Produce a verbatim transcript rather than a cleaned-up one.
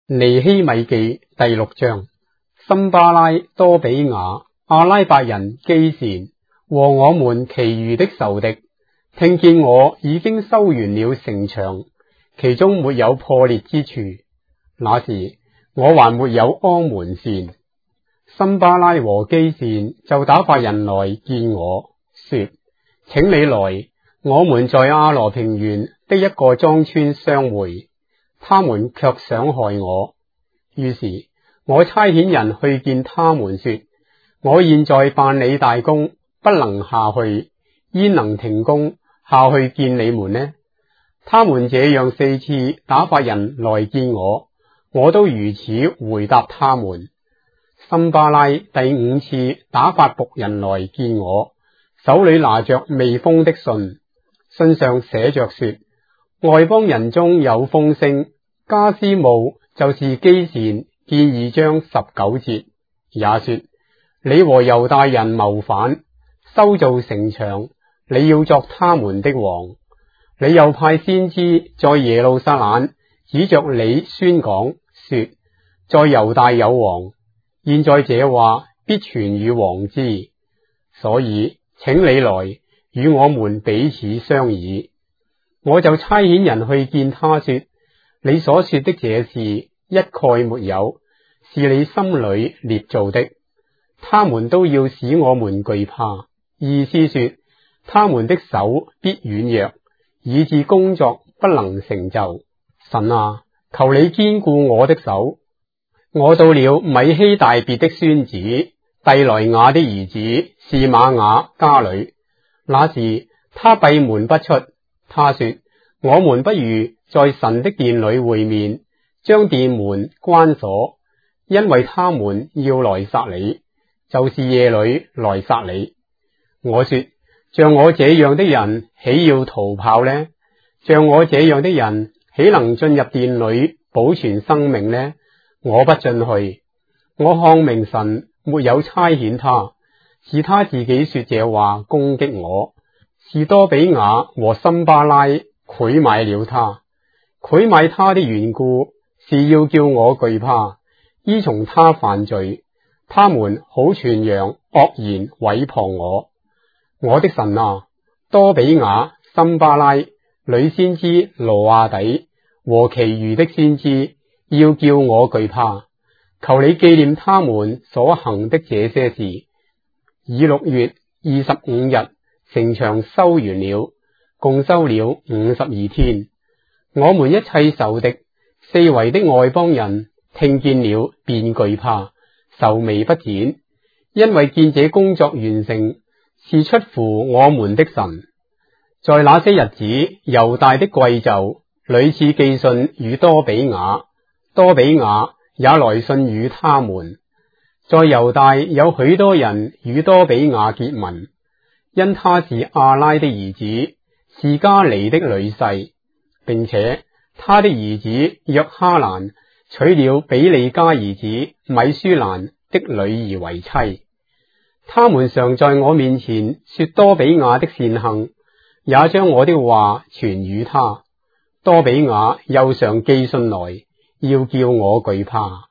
尼希米記第六章。參巴拉、多比雅、阿拉伯人基善和我們其餘的仇敵，聽見我已經修完了城牆，其中沒有破裂之處，那時我還沒有安門扇。參巴拉和基善就打發人來見我，說：請你來，我們在亞羅平原的一個莊村相會。他們卻想害我，於是我差遣人去見他們，說：我現在辦理大工，不能下去，焉能停工下去見你們呢？他們這樣四次打發人來見我，我都如此回答他們。參巴拉第五次打發僕人來見我，手裏拿着未封的信，信上寫着說：外邦人中有風聲，迦施慕就是基善見二章十九節，也說：你和猶大人謀反，修造城牆，你要作他們的王。你又派先知在耶路撒冷指着你宣講，說：在猶大有王。現在這話必傳與王知，所以請你來與我們彼此商議。我就差遣人去見他，說：你所說的這事一概沒有，是你心裏捏造的。他們都要使我們懼怕，意思說他們的手必軟弱，以致工作不能成就。神啊，求你堅固我的手。我到了米希大別的孫子蒂萊雅的兒子示瑪雅家裏，那時他閉門不出。他說：我們不如在神的殿裏會面，將殿門關鎖，因為他們要來殺你，就是夜裏來殺你。我說：像我這樣的人豈要逃跑呢？像我這樣的人豈能進入殿裏保存生命呢？我不進去。我看明神沒有差遣他，是他自己說這話攻擊我。是多比雅和參巴拉賄買了他，賄買他的緣故是要叫我懼怕，依從他犯罪。他們好傳揚惡言毀謗我。我的神啊，多比雅、參巴拉、女先知羅亞底和其餘的先知，要叫我懼怕。求你紀念他們所行的這些事。以六月二十五日，城牆修完了，共修了五十二天。我們一切仇敵四圍的外邦人聽見了，便懼怕，愁眉不展，因為見這工作完成是出乎我們的神。在那些日子，猶大的貴胄屢次寄信與多比雅，多比雅也來信與他們。在猶大有許多人與多比雅結盟，因他是亞拉的兒子，是加尼的女婿，並且他的兒子約哈蘭娶了比利家兒子米舒蘭的女兒為妻。他們常在我面前說多比雅的善行，也將我的話傳與他。多比雅又常寄信來，要叫我懼怕。